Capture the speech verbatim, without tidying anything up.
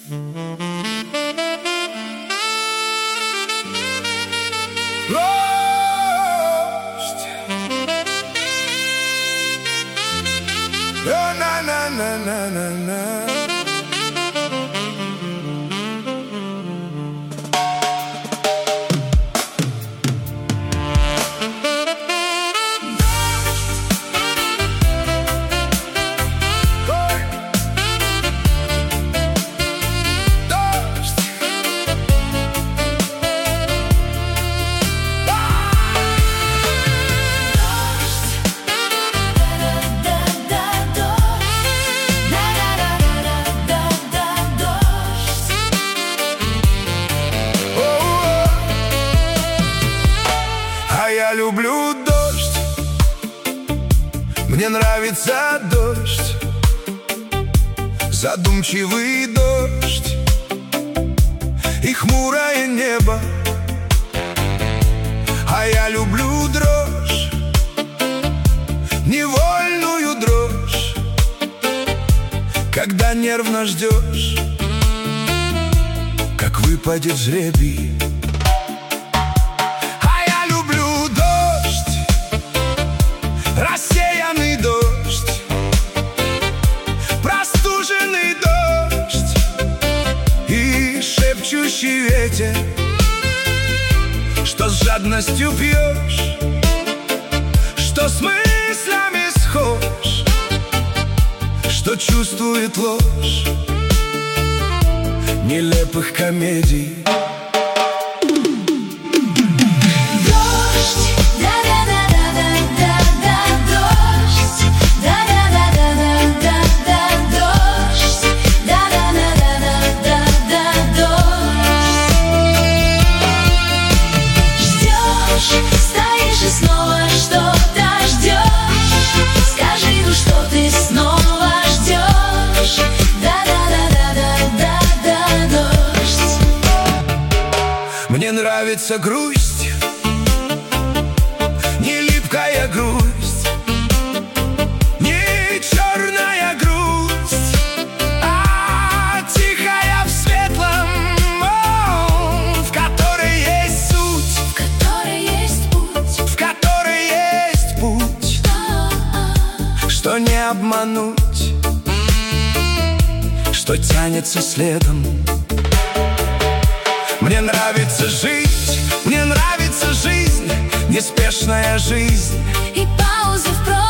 Дождь. На-на-на-на-на-на. Я люблю дождь, мне нравится дождь, задумчивый дождь и хмурое небо. А я люблю дрожь, невольную дрожь, когда нервно ждешь, как выпадет жребий. Рассеянный дождь, простуженный дождь и шепчущий ветер, что с жадностью пьешь, что с мыслями схож, что чувствует ложь нелепых комедий. Мне нравится грусть, не липкая грусть, не черная грусть, а тихая в светлом, о, в которой есть суть, в которой есть путь, в которой есть путь, что не обмануть, что тянется следом. Мне нравится жить, мне нравится жизнь, неспешная жизнь и паузы в прошлом.